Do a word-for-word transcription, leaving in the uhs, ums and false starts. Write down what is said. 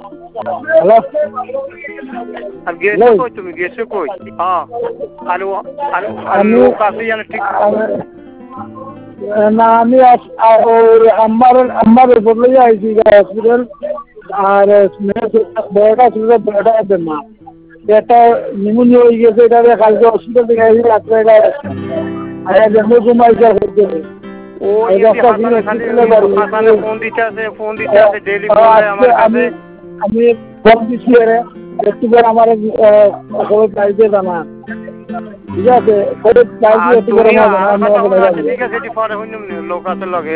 hello আর গেছো কই তুমি গেছো কই হ্যাঁ আলু আলু আলু কাছে জানে ঠিক না আমি আমার আমার বদলে আইছি হসপিটাল আর বড়টা ছিল বড়টা আছে মা এটা নিমোনিয়া হয়ে গেছে এটা কালকে হসপিটাল থেকে আইছি রাত্রে এটা জম্মু কুমার হচ্ছে ও হাসানে খালি হাসানে ফোন দিতে আছে ফোন দিতে আছে ডেইলি ফোন দেয় আমার কাছে আমি ফোন দিচ্ছি আরে একটু করে আমার খবর চাইতে জানা ঠিক আছে খবর চাইতে একটু করে ঠিক আছে এটি পরে হইনি লোক আছে লগে